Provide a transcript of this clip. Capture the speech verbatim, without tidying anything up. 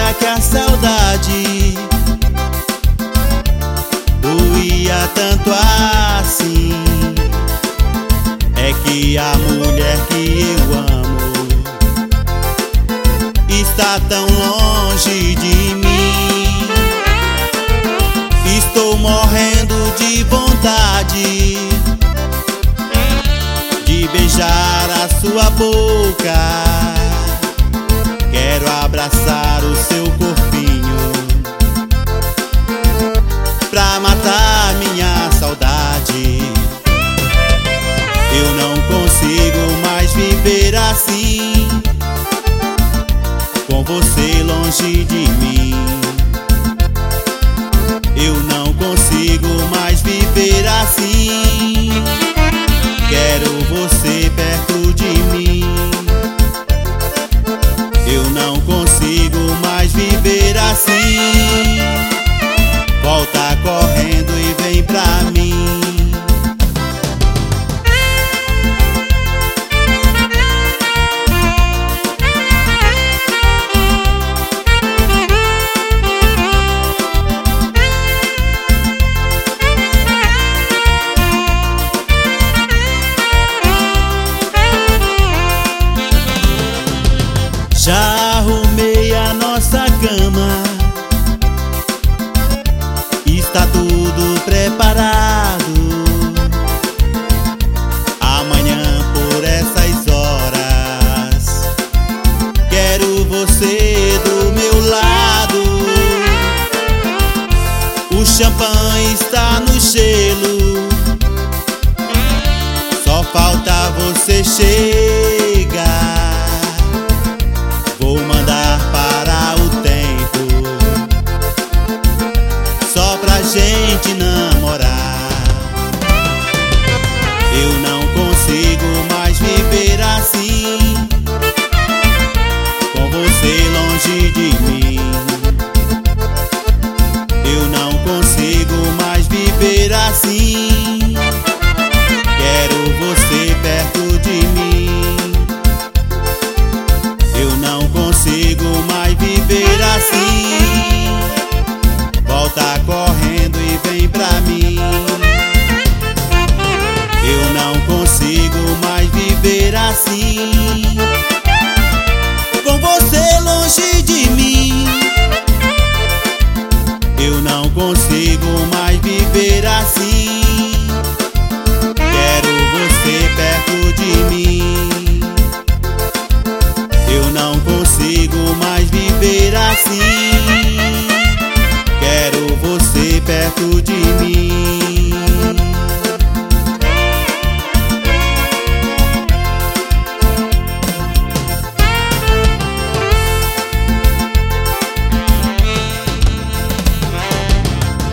Será que a saudade doía tanto assim? É que a mulher que eu amo está tão longe de mim. Estou morrendo de vontade de beijar a sua boca. Quero abraçar o seu corpinho pra matar minha saudade. Eu não consigo mais viver assim, com você longe de mim. Eu não consigo mais viver assim. Quero você perto de mim. Eu não consigo mais viver assim. Volta correndo e vem pra mim. Já arrumei a nossa cama, está tudo preparado. Amanhã por essas horas quero você do meu lado. O champanhe está no gelo, só falta você chegar. Vou mandar parar o tempo, só pra gente namorar. Eu não consigo mais viver assim, com você longe de mim. Eu não consigo mais viver assim. Quero você perto de mim. Eu não consigo mais viver assim. Volta correndo e vem pra mim. Eu não consigo mais viver assim, com você longe de mim. Eu não consigo mais viver assim. Quero você perto de mim. Eu não consigo mais viver assim. Quero você perto de mim.